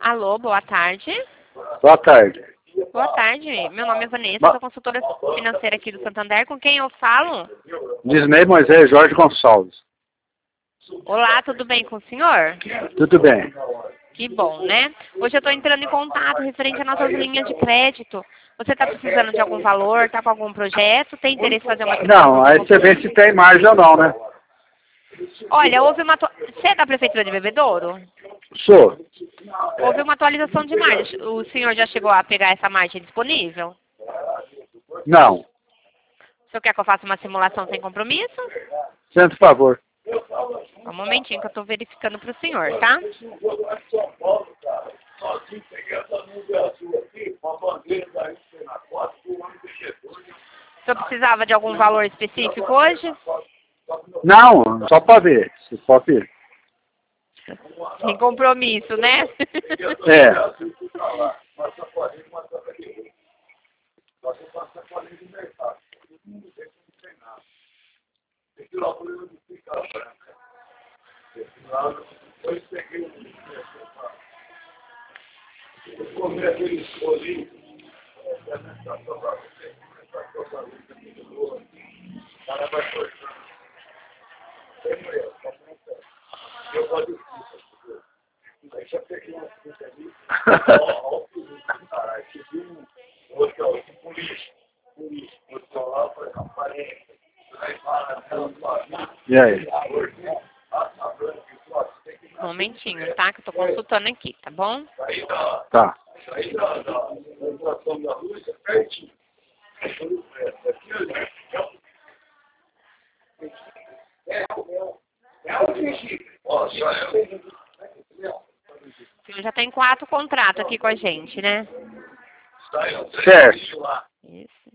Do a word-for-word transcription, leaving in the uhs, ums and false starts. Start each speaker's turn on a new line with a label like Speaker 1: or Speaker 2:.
Speaker 1: Alô, boa tarde.
Speaker 2: Boa tarde.
Speaker 1: Boa tarde. Meu nome é Vanessa,
Speaker 2: Ba
Speaker 1: sou consultora financeira aqui do Santander. Com quem eu falo?
Speaker 2: Disney Moisés Jorge Gonçalves.
Speaker 1: Olá, tudo bem com o senhor?
Speaker 2: Tudo bem.
Speaker 1: Que bom, né? Hoje eu estou entrando em contato referente às nossas linhas de crédito. Você está precisando de algum valor? Está com algum projeto? Tem interesse em fazer uma simulação
Speaker 2: Não,
Speaker 1: de
Speaker 2: aí você vê se tem margem ou não, né?
Speaker 1: Olha, houve uma... atua- Você é da Prefeitura de Bebedouro?
Speaker 2: Sou.
Speaker 1: Houve uma atualização de margem. O senhor já chegou a pegar essa margem disponível?
Speaker 2: Não.
Speaker 1: O senhor quer que eu faça uma simulação sem compromisso?
Speaker 2: Sendo favor.
Speaker 1: Um momentinho que eu estou verificando para o senhor, tá? O senhor precisava de algum valor específico hoje?
Speaker 2: Não, só para ver. Se pode ver.
Speaker 1: Sem compromisso, né?
Speaker 2: É. E aí?
Speaker 1: Um momentinho, tá? Que eu tô consultando aqui, tá bom?
Speaker 2: Tá.
Speaker 1: O senhor já tem quatro contratos aqui com a gente, né?
Speaker 2: Certo.
Speaker 1: Isso.